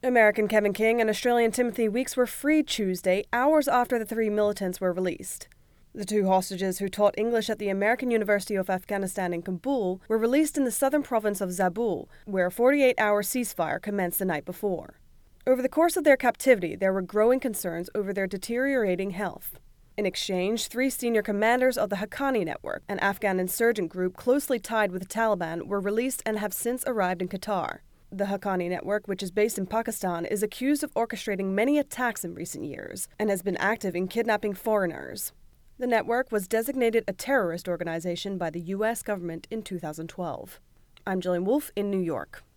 American Kevin King and Australian Timothy Weeks were freed Tuesday, hours after the three militants were released. The two hostages, who taught English at the American University of Afghanistan in Kabul, were released in the southern province of Zabul, where a 48-hour ceasefire commenced the night before. Over the course of their captivity, there were growing concerns over their deteriorating health. In exchange, three senior commanders of the Haqqani Network, an Afghan insurgent group closely tied with the Taliban, were released and have since arrived in Qatar. The Haqqani Network, which is based in Pakistan, is accused of orchestrating many attacks in recent years and has been active in kidnapping foreigners. The network was designated a terrorist organization by the U.S. government in 2012. I'm Jillian Wolfe in New York.